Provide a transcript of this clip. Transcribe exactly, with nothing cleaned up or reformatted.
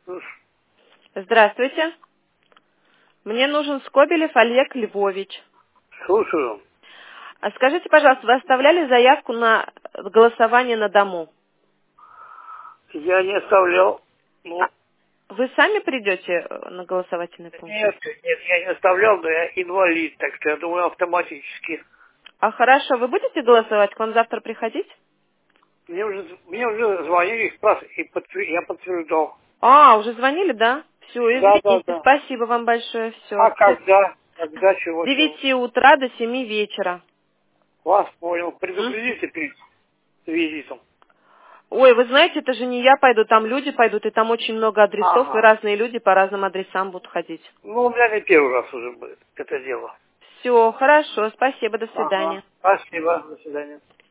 Слушай, Здравствуйте. Мне нужен Скобелев Олег Львович. слушаю. А скажите, пожалуйста, вы оставляли заявку на голосование на дому? Я не оставлял. А Ну, вы сами придете э, на голосовательный пункт? нет, нет, я не оставлял, но я инвалид, так что я думаю автоматически. А хорошо, вы будете голосовать? К вам завтра приходить? Мне уже, мне уже звонили, спрашивали, и подтвер- я подтверждал. А, уже звонили, да? Все, Да, да, извините, да. спасибо вам большое, А все. когда? Когда, С чего, чего? девяти утра до семи вечера. Вас понял. М? Предупредите перед визитом. Ой, вы знаете, это же не я пойду, там люди пойдут, и там очень много адресов, и Ага. разные люди по разным адресам будут ходить. Ну, у меня не первый раз уже будет это дело. Все, хорошо, спасибо, до свидания. Ага. Спасибо. До свидания.